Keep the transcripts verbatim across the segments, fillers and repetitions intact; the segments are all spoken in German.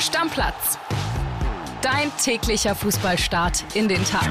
Stammplatz. Dein täglicher Fußballstart in den Tag.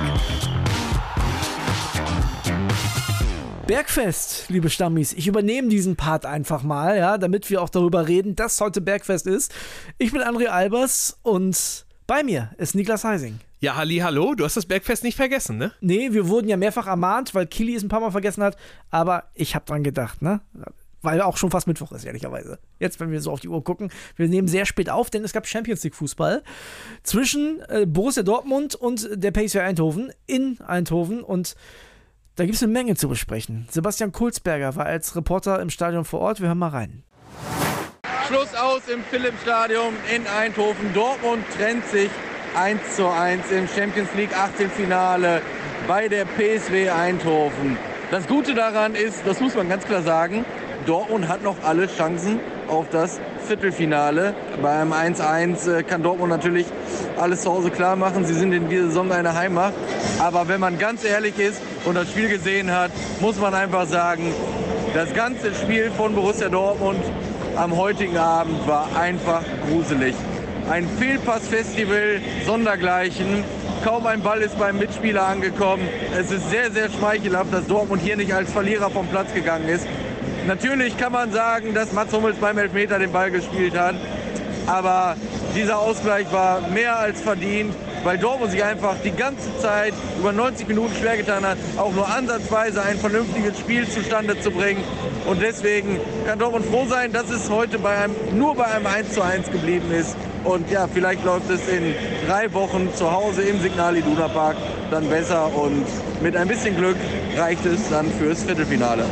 Bergfest, liebe Stammis. Ich übernehme diesen Part einfach mal, ja, damit wir auch darüber reden, dass heute Bergfest ist. Ich bin André Albers und bei mir ist Niklas Heising. Ja, halli, hallo, du hast das Bergfest nicht vergessen, ne? Nee, wir wurden ja mehrfach ermahnt, weil Kili es ein paar Mal vergessen hat, aber ich habe dran gedacht, ne? Weil auch schon fast Mittwoch ist, ehrlicherweise. Jetzt, wenn wir so auf die Uhr gucken. Wir nehmen sehr spät auf, denn es gab Champions League Fußball zwischen äh, Borussia Dortmund und der P S V Eindhoven in Eindhoven und da gibt es eine Menge zu besprechen. Sebastian Kulzberger war als Reporter im Stadion vor Ort. Wir hören mal rein. Schluss aus im Philips-Stadion in Eindhoven. Dortmund trennt sich eins zu eins im Champions League Achtelfinale bei der P S V Eindhoven. Das Gute daran ist, das muss man ganz klar sagen, Dortmund hat noch alle Chancen auf das Viertelfinale. Beim eins eins kann Dortmund natürlich alles zu Hause klar machen. Sie sind in dieser Saison eine Heimmacht. Aber wenn man ganz ehrlich ist und das Spiel gesehen hat, muss man einfach sagen, das ganze Spiel von Borussia Dortmund am heutigen Abend war einfach gruselig. Ein Fehlpassfestival sondergleichen. Kaum ein Ball ist beim Mitspieler angekommen. Es ist sehr, sehr schmeichelhaft, dass Dortmund hier nicht als Verlierer vom Platz gegangen ist. Natürlich kann man sagen, dass Mats Hummels beim Elfmeter den Ball gespielt hat. Aber dieser Ausgleich war mehr als verdient, weil Dortmund sich einfach die ganze Zeit über neunzig Minuten schwer getan hat, auch nur ansatzweise ein vernünftiges Spiel zustande zu bringen. Und deswegen kann Dortmund froh sein, dass es heute bei einem, nur bei einem eins zu eins geblieben ist. Und ja, vielleicht läuft es in drei Wochen zu Hause im Signal Iduna Park dann besser. Und mit ein bisschen Glück reicht es dann fürs Viertelfinale.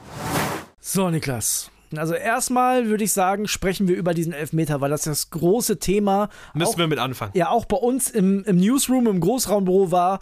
So, Niklas. Also erstmal würde ich sagen, sprechen wir über diesen Elfmeter, weil das das große Thema Müssen auch, wir mit anfangen. Ja, auch bei uns im, im Newsroom, im Großraumbüro war.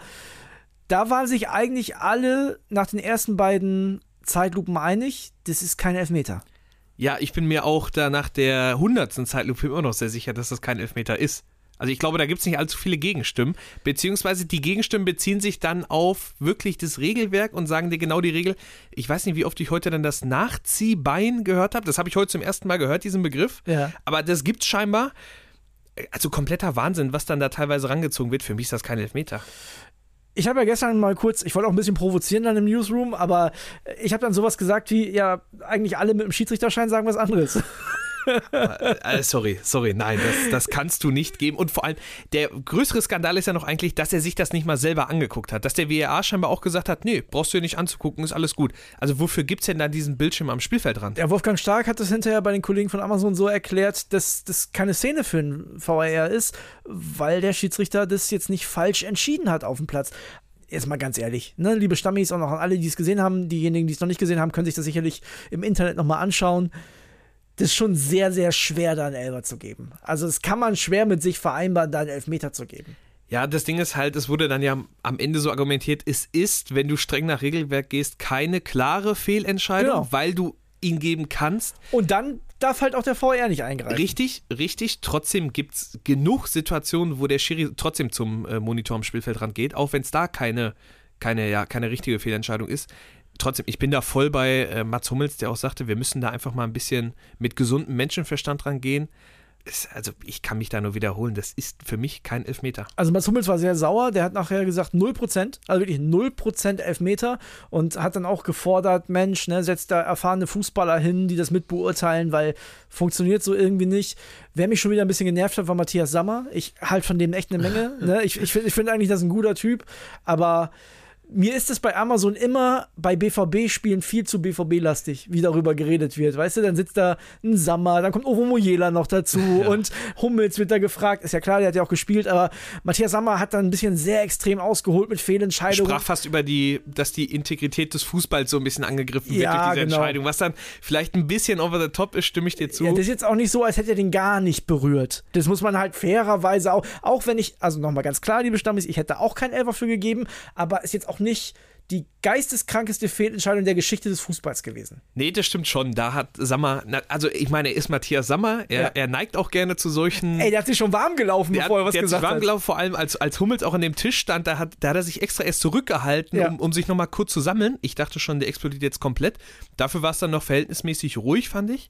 Da waren sich eigentlich alle nach den ersten beiden Zeitlupen einig, das ist kein Elfmeter. Ja, ich bin mir auch da nach der hundertsten Zeitlupe immer noch sehr sicher, dass das kein Elfmeter ist. Also ich glaube, da gibt es nicht allzu viele Gegenstimmen, beziehungsweise die Gegenstimmen beziehen sich dann auf wirklich das Regelwerk und sagen dir genau die Regel. Ich weiß nicht, wie oft ich heute dann das Nachziehbein gehört habe. Das habe ich heute zum ersten Mal gehört, diesen Begriff. Ja. Aber das gibt's scheinbar. Also kompletter Wahnsinn, was dann da teilweise rangezogen wird. Für mich ist das kein Elfmeter. Ich habe ja gestern mal kurz, ich wollte auch ein bisschen provozieren dann im Newsroom, aber ich habe dann sowas gesagt wie, ja, eigentlich alle mit dem Schiedsrichterschein sagen was anderes. äh, sorry, sorry, nein, das, das kannst du nicht geben. Und vor allem, der größere Skandal ist ja noch eigentlich, dass er sich das nicht mal selber angeguckt hat. Dass der W R A scheinbar auch gesagt hat, nee, brauchst du dir nicht anzugucken, ist alles gut. Also wofür gibt's denn da diesen Bildschirm am Spielfeldrand? Ja, Wolfgang Stark hat das hinterher bei den Kollegen von Amazon so erklärt, dass das keine Szene für einen V A R ist, weil der Schiedsrichter das jetzt nicht falsch entschieden hat auf dem Platz. Jetzt mal ganz ehrlich, ne, liebe Stammis, und auch an alle, die es gesehen haben, diejenigen, die es noch nicht gesehen haben, können sich das sicherlich im Internet nochmal anschauen. Das ist schon sehr, sehr schwer, da einen Elfer zu geben. Also das kann man schwer mit sich vereinbaren, da einen Elfmeter zu geben. Ja, das Ding ist halt, es wurde dann ja am Ende so argumentiert, es ist, wenn du streng nach Regelwerk gehst, keine klare Fehlentscheidung, genau, weil du ihn geben kannst. Und dann darf halt auch der V A R nicht eingreifen. Richtig, richtig. Trotzdem gibt es genug Situationen, wo der Schiri trotzdem zum äh, Monitor am Spielfeldrand geht, auch wenn es da keine, keine, ja, keine richtige Fehlentscheidung ist. Trotzdem, ich bin da voll bei äh, Mats Hummels, der auch sagte, wir müssen da einfach mal ein bisschen mit gesundem Menschenverstand rangehen. Es, also ich kann mich da nur wiederholen, das ist für mich kein Elfmeter. Also Mats Hummels war sehr sauer, der hat nachher gesagt null Prozent, also wirklich null Prozent Elfmeter und hat dann auch gefordert, Mensch, ne, setzt da erfahrene Fußballer hin, die das mitbeurteilen, weil funktioniert so irgendwie nicht. Wer mich schon wieder ein bisschen genervt hat, war Matthias Sammer. Ich halte von dem echt eine Menge. ne? Ich, ich finde ich find eigentlich, das ist ein guter Typ, aber mir ist es bei Amazon immer bei B V B-Spielen viel zu B V B-lastig, wie darüber geredet wird. Weißt du, dann sitzt da ein Sammer, dann kommt Ovo Mojela noch dazu ja. und Hummels wird da gefragt. Ist ja klar, der hat ja auch gespielt, aber Matthias Sammer hat dann ein bisschen sehr extrem ausgeholt mit Fehlentscheidungen. Sprach fast über die, dass die Integrität des Fußballs so ein bisschen angegriffen wird ja, durch diese genau. Entscheidung. Was dann vielleicht ein bisschen over the top ist, stimme ich dir zu. Ja, das ist jetzt auch nicht so, als hätte er den gar nicht berührt. Das muss man halt fairerweise auch, auch wenn ich, also nochmal ganz klar, liebe Stammis, ich hätte auch keinen Elfer für gegeben, aber ist jetzt auch nicht die geisteskrankeste Fehlentscheidung der Geschichte des Fußballs gewesen. Nee, das stimmt schon. Da hat Sammer, also ich meine, er ist Matthias Sammer, er, ja. er neigt auch gerne zu solchen... Ey, der hat sich schon warm gelaufen, bevor hat, er was der gesagt hat. Der hat sich warm hat. gelaufen, vor allem als, als Hummels auch an dem Tisch stand, da hat, da hat er sich extra erst zurückgehalten, ja. um, um sich nochmal kurz zu sammeln. Ich dachte schon, der explodiert jetzt komplett. Dafür war es dann noch verhältnismäßig ruhig, fand ich.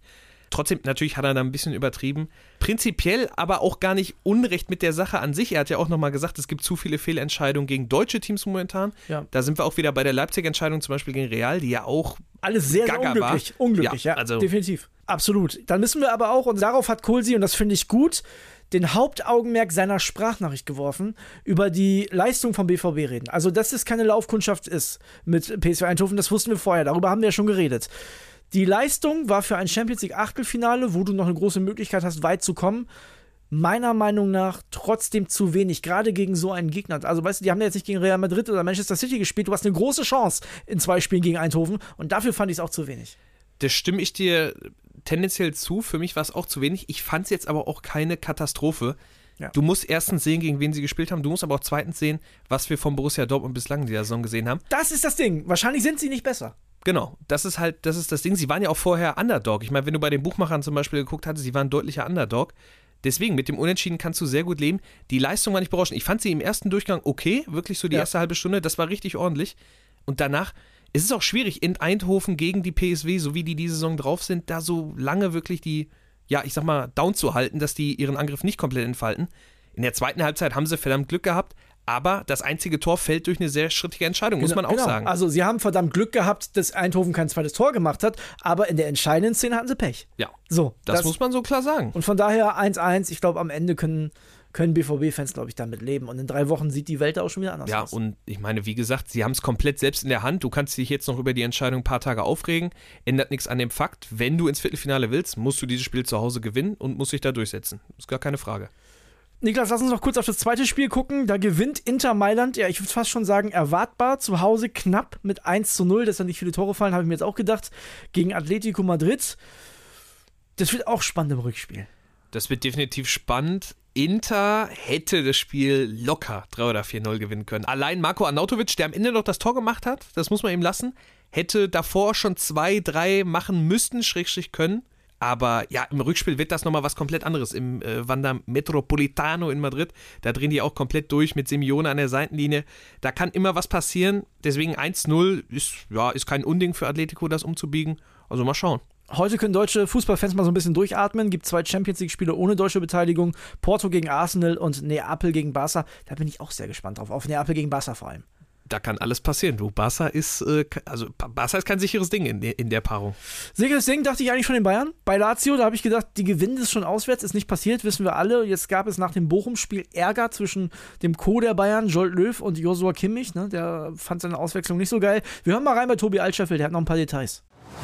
Trotzdem, natürlich hat er da ein bisschen übertrieben. Prinzipiell aber auch gar nicht unrecht mit der Sache an sich. Er hat ja auch nochmal gesagt, es gibt zu viele Fehlentscheidungen gegen deutsche Teams momentan. Ja. Da sind wir auch wieder bei der Leipzig-Entscheidung, zum Beispiel gegen Real, die ja auch alles sehr, sehr unglücklich. War. Unglücklich, ja, ja also definitiv. Absolut. Dann müssen wir aber auch, und darauf hat Kohlsi, und das finde ich gut, den Hauptaugenmerk seiner Sprachnachricht geworfen, über die Leistung vom B V B reden. Also, dass es keine Laufkundschaft ist mit P S V Eindhoven, das wussten wir vorher, darüber haben wir ja schon geredet. Die Leistung war für ein Champions League Achtelfinale, wo du noch eine große Möglichkeit hast, weit zu kommen, meiner Meinung nach trotzdem zu wenig, gerade gegen so einen Gegner. Also, weißt du, die haben ja jetzt nicht gegen Real Madrid oder Manchester City gespielt, du hast eine große Chance in zwei Spielen gegen Eindhoven und dafür fand ich es auch zu wenig. Das stimme ich dir tendenziell zu. Für mich war es auch zu wenig. Ich fand es jetzt aber auch keine Katastrophe. Ja. Du musst erstens sehen, gegen wen sie gespielt haben. Du musst aber auch zweitens sehen, was wir von Borussia Dortmund bislang in dieser Saison gesehen haben. Das ist das Ding. Wahrscheinlich sind sie nicht besser. Genau, das ist halt, das ist das Ding. Sie waren ja auch vorher Underdog. Ich meine, wenn du bei den Buchmachern zum Beispiel geguckt hattest, sie waren deutlicher Underdog. Deswegen, mit dem Unentschieden kannst du sehr gut leben. Die Leistung war nicht berauschend. Ich fand sie im ersten Durchgang okay, wirklich so die ja. erste halbe Stunde. Das war richtig ordentlich. Und danach es ist auch schwierig, in Eindhoven gegen die P S V, so wie die diese Saison drauf sind, da so lange wirklich die, ja, ich sag mal, down zu halten, dass die ihren Angriff nicht komplett entfalten. In der zweiten Halbzeit haben sie verdammt Glück gehabt, aber das einzige Tor fällt durch eine sehr strittige Entscheidung, muss genau, man auch genau. sagen. Also sie haben verdammt Glück gehabt, dass Eindhoven kein zweites Tor gemacht hat, aber in der entscheidenden Szene hatten sie Pech. Ja, so, das, das muss man so klar sagen. Und von daher eins eins, ich glaube, am Ende können können B V B-Fans, glaube ich, damit leben. Und in drei Wochen sieht die Welt auch schon wieder anders ja, aus. Ja, und ich meine, wie gesagt, sie haben es komplett selbst in der Hand. Du kannst dich jetzt noch über die Entscheidung ein paar Tage aufregen. Ändert nichts an dem Fakt, wenn du ins Viertelfinale willst, musst du dieses Spiel zu Hause gewinnen und musst dich da durchsetzen. Ist gar keine Frage. Niklas, lass uns noch kurz auf das zweite Spiel gucken. Da gewinnt Inter Mailand, ja, ich würde fast schon sagen, erwartbar, zu Hause knapp mit eins zu null. Dass da nicht viele Tore fallen, habe ich mir jetzt auch gedacht. Gegen Atletico Madrid. Das wird auch spannend im Rückspiel. Das wird definitiv spannend. Inter hätte das Spiel locker drei oder vier null gewinnen können. Allein Marko Arnautovic, der am Ende noch das Tor gemacht hat, das muss man ihm lassen, hätte davor schon zwei, drei machen müssten, Schrägstrich können. Aber ja, im Rückspiel wird das nochmal was komplett anderes. Im äh, Wanda Metropolitano in Madrid, da drehen die auch komplett durch mit Simeone an der Seitenlinie. Da kann immer was passieren. Deswegen eins null ist, ja, ist kein Unding für Atletico, das umzubiegen. Also mal schauen. Heute können deutsche Fußballfans mal so ein bisschen durchatmen. Gibt zwei Champions-League-Spiele ohne deutsche Beteiligung. Porto gegen Arsenal und Neapel gegen Barca. Da bin ich auch sehr gespannt drauf. Auf Neapel gegen Barca vor allem. Da kann alles passieren. Du, Barca ist, äh, also Barca ist kein sicheres Ding in, in der Paarung. Sicheres Ding dachte ich eigentlich von den Bayern. Bei Lazio, da habe ich gedacht, die gewinnen das schon auswärts. Ist nicht passiert, wissen wir alle. Jetzt gab es nach dem Bochum-Spiel Ärger zwischen dem Co. der Bayern, Jolt Löw und Joshua Kimmich. Ne? Der fand seine Auswechslung nicht so geil. Wir hören mal rein bei Tobi Altscheffel, der hat noch ein paar Details.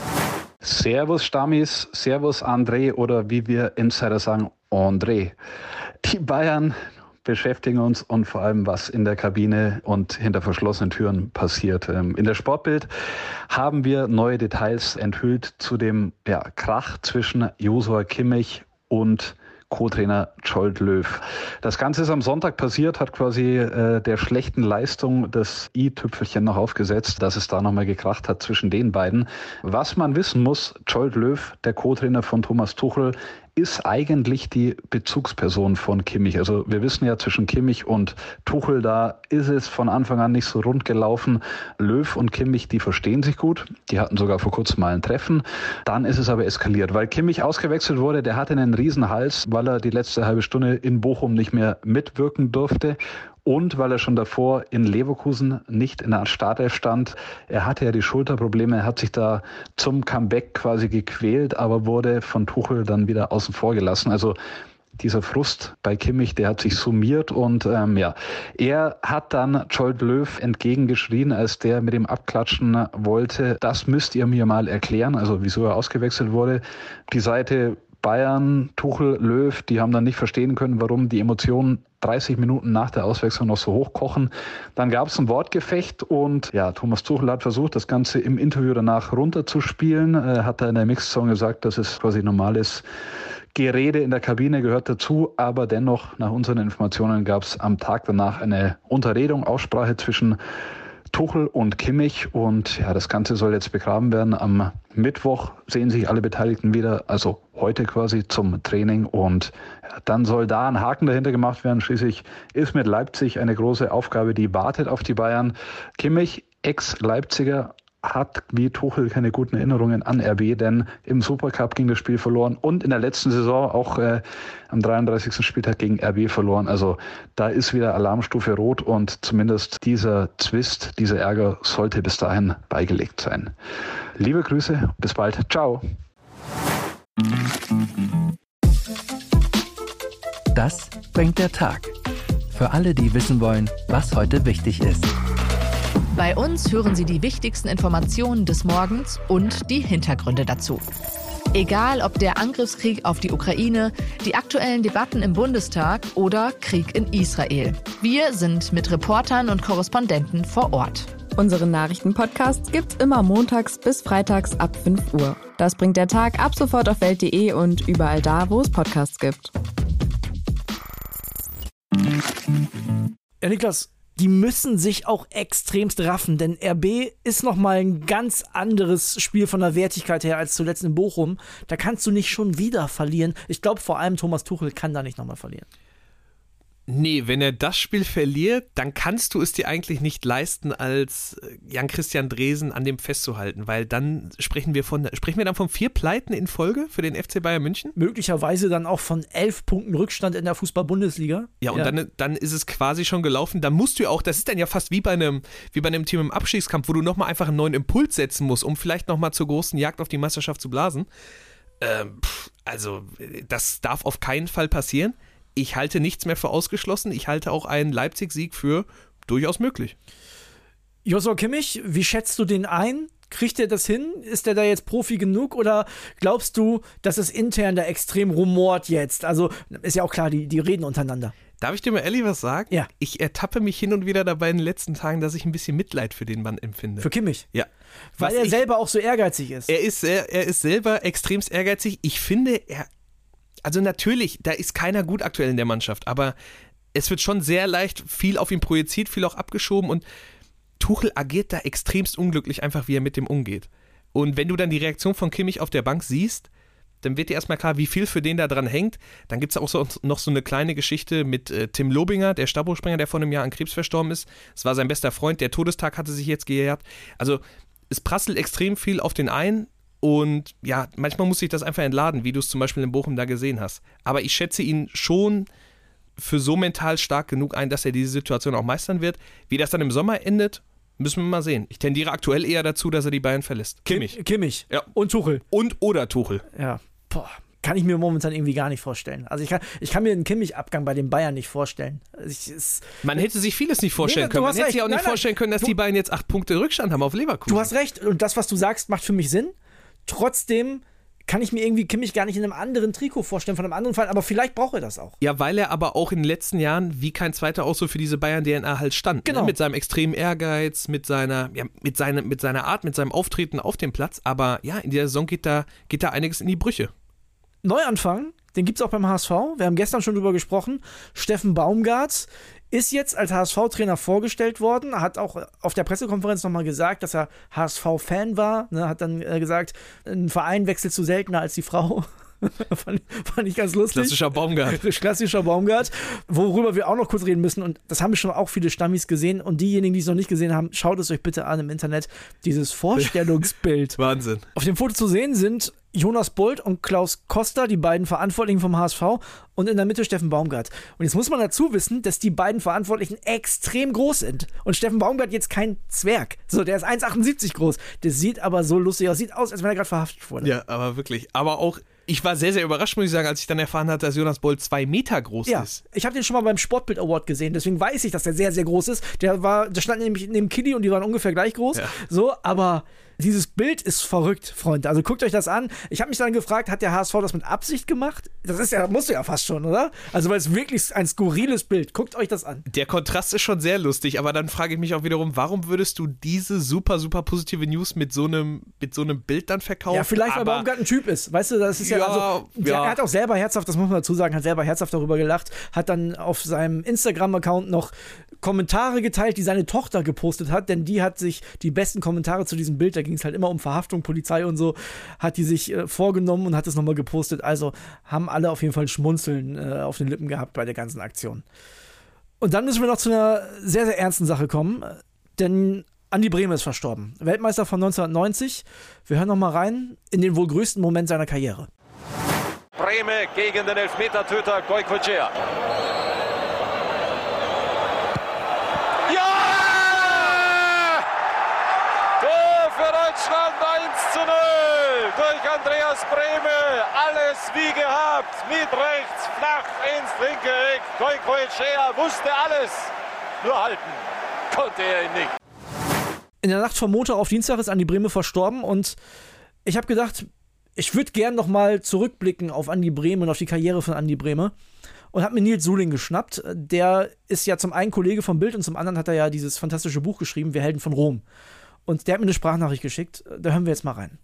Servus Stammis, Servus André oder wie wir Insider sagen, André. Die Bayern beschäftigen uns und vor allem, was in der Kabine und hinter verschlossenen Türen passiert. In der Sportbild haben wir neue Details enthüllt zu dem ja, Krach zwischen Joshua Kimmich und Co-Trainer Jolt Löw. Das Ganze ist am Sonntag passiert, hat quasi äh, der schlechten Leistung das i-Tüpfelchen noch aufgesetzt, dass es da nochmal gekracht hat zwischen den beiden. Was man wissen muss, Jolt Löw, der Co-Trainer von Thomas Tuchel, ist eigentlich die Bezugsperson von Kimmich. Also wir wissen ja, zwischen Kimmich und Tuchel, da ist es von Anfang an nicht so rund gelaufen. Löw und Kimmich, die verstehen sich gut. Die hatten sogar vor kurzem mal ein Treffen. Dann ist es aber eskaliert, weil Kimmich ausgewechselt wurde. Der hatte einen Riesenhals, weil er die letzte halbe Stunde in Bochum nicht mehr mitwirken durfte. Und weil er schon davor in Leverkusen nicht in der Startelf stand. Er hatte ja die Schulterprobleme, er hat sich da zum Comeback quasi gequält, aber wurde von Tuchel dann wieder außen vor gelassen. Also dieser Frust bei Kimmich, der hat sich summiert und ähm, ja, er hat dann Jolt Löw entgegengeschrien, als der mit ihm abklatschen wollte. Das müsst ihr mir mal erklären, also wieso er ausgewechselt wurde. Die Seite Bayern, Tuchel, Löw, die haben dann nicht verstehen können, warum die Emotionen dreißig Minuten nach der Auswechslung noch so hochkochen. Dann gab es ein Wortgefecht und ja, Thomas Tuchel hat versucht, das Ganze im Interview danach runterzuspielen. Er hat da in der Mixzone gesagt, dass es quasi normales Gerede in der Kabine gehört dazu, aber dennoch, nach unseren Informationen, gab es am Tag danach eine Unterredung, Aussprache zwischen Tuchel und Kimmich und ja, das Ganze soll jetzt begraben werden. Am Mittwoch sehen sich alle Beteiligten wieder, also heute quasi zum Training und ja, dann soll da ein Haken dahinter gemacht werden. Schließlich ist mit Leipzig eine große Aufgabe, die wartet auf die Bayern. Kimmich, Ex-Leipziger, hat wie Tuchel keine guten Erinnerungen an R B, denn im Supercup ging das Spiel verloren und in der letzten Saison auch äh, am dreiunddreißigsten Spieltag gegen R B verloren. Also da ist wieder Alarmstufe rot und zumindest dieser Zwist, dieser Ärger sollte bis dahin beigelegt sein. Liebe Grüße, bis bald. Ciao. Das bringt der Tag. Für alle, die wissen wollen, was heute wichtig ist. Bei uns hören Sie die wichtigsten Informationen des Morgens und die Hintergründe dazu. Egal ob der Angriffskrieg auf die Ukraine, die aktuellen Debatten im Bundestag oder Krieg in Israel. Wir sind mit Reportern und Korrespondenten vor Ort. Unseren Nachrichtenpodcast gibt's immer montags bis freitags ab fünf Uhr. Das bringt der Tag ab sofort auf welt punkt de und überall da, wo es Podcasts gibt. Ja, Niklas, die müssen sich auch extremst raffen, denn R B ist nochmal ein ganz anderes Spiel von der Wertigkeit her als zuletzt in Bochum. Da kannst du nicht schon wieder verlieren. Ich glaube, vor allem Thomas Tuchel kann da nicht nochmal verlieren. Nee, wenn er das Spiel verliert, dann kannst du es dir eigentlich nicht leisten, als Jan-Christian Dresen an dem festzuhalten, weil dann sprechen wir von, sprechen wir dann von vier Pleiten in Folge für den F C Bayern München? Möglicherweise dann auch von elf Punkten Rückstand in der Fußball-Bundesliga. Ja, und ja. Dann, dann ist es quasi schon gelaufen. Dann musst du ja auch, das ist dann ja fast wie bei einem, wie bei einem Team im Abstiegskampf, wo du nochmal einfach einen neuen Impuls setzen musst, um vielleicht nochmal zur großen Jagd auf die Meisterschaft zu blasen. Ähm, pff, also, das darf auf keinen Fall passieren. Ich halte nichts mehr für ausgeschlossen. Ich halte auch einen Leipzig-Sieg für durchaus möglich. Joshua Kimmich, wie schätzt du den ein? Kriegt er das hin? Ist der da jetzt Profi genug? Oder glaubst du, dass es intern da extrem rumort jetzt? Also ist ja auch klar, die, die reden untereinander. Darf ich dir mal ehrlich was sagen? Ja. Ich ertappe mich hin und wieder dabei in den letzten Tagen, dass ich ein bisschen Mitleid für den Mann empfinde. Für Kimmich? Ja. Weil Was er ich, selber auch so ehrgeizig ist. Er ist, er, er ist selber extremst ehrgeizig. Ich finde, er Also natürlich, da ist keiner gut aktuell in der Mannschaft, aber es wird schon sehr leicht viel auf ihn projiziert, viel auch abgeschoben und Tuchel agiert da extremst unglücklich, einfach wie er mit dem umgeht. Und wenn du dann die Reaktion von Kimmich auf der Bank siehst, dann wird dir erstmal klar, wie viel für den da dran hängt. Dann gibt es auch so, noch so eine kleine Geschichte mit äh, Tim Lobinger, der Stabhochspringer, der vor einem Jahr an Krebs verstorben ist. Es war sein bester Freund, der Todestag hatte sich jetzt gejährt. Also es prasselt extrem viel auf den ein. Und ja, manchmal muss sich das einfach entladen, wie du es zum Beispiel in Bochum da gesehen hast. Aber ich schätze ihn schon für so mental stark genug ein, dass er diese Situation auch meistern wird. Wie das dann im Sommer endet, müssen wir mal sehen. Ich tendiere aktuell eher dazu, dass er die Bayern verlässt. Kimmich. Kimmich. Ja. Und Tuchel. Und oder Tuchel. Ja. Boah. Kann ich mir momentan irgendwie gar nicht vorstellen. Also ich kann, ich kann mir einen Kimmich-Abgang bei den Bayern nicht vorstellen. Also ich, es, Man hätte sich vieles nicht vorstellen Nee, können. Man hast hätte recht. sich auch nicht Nein, nein. vorstellen können, dass Du- die Bayern jetzt acht Punkte Rückstand haben auf Leverkusen. du hast recht. Und das, was du sagst, macht für mich Sinn. Trotzdem kann ich mir irgendwie Kimmich gar nicht in einem anderen Trikot vorstellen, von einem anderen Verein. Aber vielleicht braucht er das auch. Ja, weil er aber auch in den letzten Jahren wie kein zweiter auch so für diese Bayern-D N A halt stand. Genau. Ne? Mit seinem extremen Ehrgeiz, mit seiner, ja, mit, seine, mit seiner Art, mit seinem Auftreten auf dem Platz. Aber ja, in der Saison geht da, geht da einiges in die Brüche. Neuanfang, den gibt es auch beim H S V. Wir haben gestern schon drüber gesprochen. Steffen Baumgart ist jetzt als H S V-Trainer vorgestellt worden, hat auch auf der Pressekonferenz nochmal gesagt, dass er H S V-Fan war, ne, hat dann äh, gesagt, ein Verein wechselt zu seltener als die Frau. fand, fand ich ganz lustig. Klassischer Baumgart. Klassischer Baumgart. Worüber wir auch noch kurz reden müssen, und das haben schon auch viele Stammis gesehen, und diejenigen, die es noch nicht gesehen haben, schaut es euch bitte an im Internet, dieses Vorstellungsbild. Wahnsinn. Auf dem Foto zu sehen sind Jonas Bolt und Klaus Koster, die beiden Verantwortlichen vom H S V, und in der Mitte Steffen Baumgart. Und jetzt muss man dazu wissen, dass die beiden Verantwortlichen extrem groß sind. Und Steffen Baumgart jetzt kein Zwerg. So, der ist eins Komma achtundsiebzig groß. Der sieht aber so lustig aus. Sieht aus, als wenn er gerade verhaftet wurde. Ja, aber wirklich. Aber auch, ich war sehr, sehr überrascht, muss ich sagen, als ich dann erfahren hatte, dass Jonas Bolt zwei Meter groß Ja, ist. ich habe den schon mal beim Sportbild Award gesehen, deswegen weiß ich, dass der sehr, sehr groß ist. Der war, der stand nämlich neben Kili und die waren ungefähr gleich groß. Ja. So, aber dieses Bild ist verrückt, Freunde. Also guckt euch das an. Ich habe mich dann gefragt, hat der H S V das mit Absicht gemacht? Das ist ja, musst du ja fast schon, oder? Also, weil es wirklich ein skurriles Bild. Guckt euch das an. Der Kontrast ist schon sehr lustig, aber dann frage ich mich auch wiederum, warum würdest du diese super, super positive News mit so einem, mit so einem Bild dann verkaufen? Ja, vielleicht, weil aber Baumgart ein Typ ist. Weißt du, das ist ja, Ja, also, der, ja. er hat auch selber herzhaft, das muss man dazu sagen, hat selber herzhaft darüber gelacht, hat dann auf seinem Instagram-Account noch Kommentare geteilt, die seine Tochter gepostet hat, denn die hat sich die besten Kommentare zu diesem Bild, da ging es halt immer um Verhaftung, Polizei und so, hat die sich äh, vorgenommen und hat es nochmal gepostet. Also haben alle auf jeden Fall ein Schmunzeln äh, auf den Lippen gehabt bei der ganzen Aktion. Und dann müssen wir noch zu einer sehr, sehr ernsten Sache kommen, denn Andi Brehme ist verstorben. Weltmeister von neunzehnhundertneunzig. Wir hören noch mal rein in den wohl größten Moment seiner Karriere. Brehme gegen den Elfmetertöter Goicoechea. Ja! Tor für Deutschland eins zu null durch Andreas Brehme. Alles wie gehabt. Mit rechts, flach ins linke Eck. Goicoechea wusste alles. Nur halten konnte er ihn nicht. In der Nacht vom Montag auf Dienstag ist Andi Brehme verstorben und ich habe gedacht, ich würde gern noch mal zurückblicken auf Andi Brehme und auf die Karriere von Andi Brehme und habe mir Nils Suhling geschnappt. Der ist ja zum einen Kollege vom Bild und zum anderen hat er ja dieses fantastische Buch geschrieben, Wir Helden von Rom. Und der hat mir eine Sprachnachricht geschickt. Da hören wir jetzt mal rein.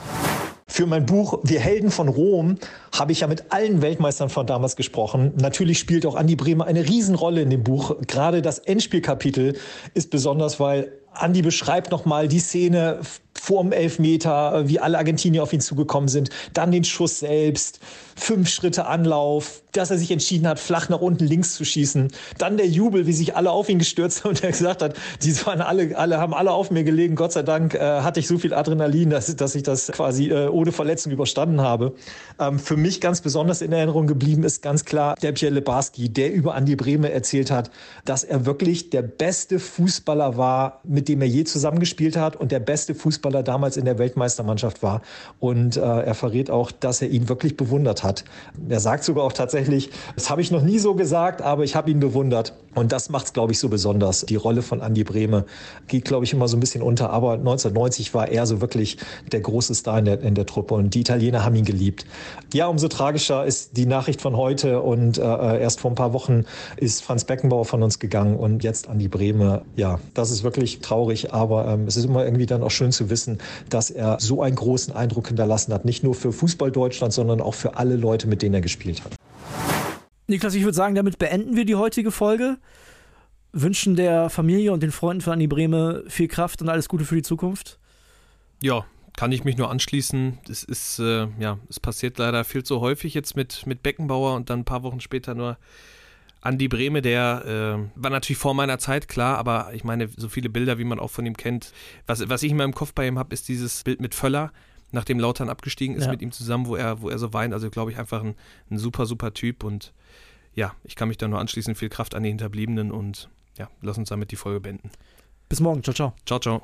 Für mein Buch Wir Helden von Rom habe ich ja mit allen Weltmeistern von damals gesprochen. Natürlich spielt auch Andi Brehme eine Riesenrolle in dem Buch. Gerade das Endspielkapitel ist besonders, weil Andi beschreibt nochmal die Szene vorm Elfmeter, wie alle Argentinier auf ihn zugekommen sind, dann den Schuss selbst, fünf Schritte Anlauf, dass er sich entschieden hat, flach nach unten links zu schießen, dann der Jubel, wie sich alle auf ihn gestürzt haben und er gesagt hat, die waren alle, alle haben alle auf mir gelegen, Gott sei Dank äh, hatte ich so viel Adrenalin, dass, dass ich das quasi äh, ohne Verletzung überstanden habe. Ähm, für mich ganz besonders in Erinnerung geblieben ist ganz klar der Pierre Lebarski, der über Andi Brehme erzählt hat, dass er wirklich der beste Fußballer war, mit dem er je zusammengespielt hat und der beste Fußballer damals in der Weltmeistermannschaft war. Und äh, er verrät auch, dass er ihn wirklich bewundert hat. Er sagt sogar auch tatsächlich, das habe ich noch nie so gesagt, aber ich habe ihn bewundert. Und das macht es, glaube ich, so besonders. Die Rolle von Andi Brehme geht, glaube ich, immer so ein bisschen unter. Aber neunzehnhundertneunzig war er so wirklich der große Star in der, in der Truppe. Und die Italiener haben ihn geliebt. Ja, umso tragischer ist die Nachricht von heute. Und äh, erst vor ein paar Wochen ist Franz Beckenbauer von uns gegangen. Und jetzt Andi Brehme. Ja, das ist wirklich traurig. Aber ähm, es ist immer irgendwie dann auch schön zu wissen, dass er so einen großen Eindruck hinterlassen hat. Nicht nur für Fußball Deutschland, sondern auch für alle Leute, mit denen er gespielt hat. Niklas, ich würde sagen, damit beenden wir die heutige Folge. Wünschen der Familie und den Freunden von Andi Brehme viel Kraft und alles Gute für die Zukunft. Ja, kann ich mich nur anschließen. Es ist, äh, ja, es passiert leider viel zu häufig jetzt mit, mit Beckenbauer und dann ein paar Wochen später nur Andi Brehme, der äh, war natürlich vor meiner Zeit, klar, aber ich meine, so viele Bilder, wie man auch von ihm kennt. Was, was ich in meinem Kopf bei ihm habe, ist dieses Bild mit Völler, nachdem Lautern abgestiegen ist, ja, mit ihm zusammen, wo er, wo er so weint. Also glaube ich einfach ein, ein super, super Typ und ja, ich kann mich da nur anschließen. Viel Kraft an die Hinterbliebenen und ja, lass uns damit die Folge beenden. Bis morgen. Ciao, ciao. Ciao, ciao.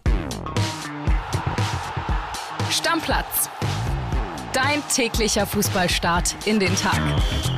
Stammplatz. Dein täglicher Fußballstart in den Tag.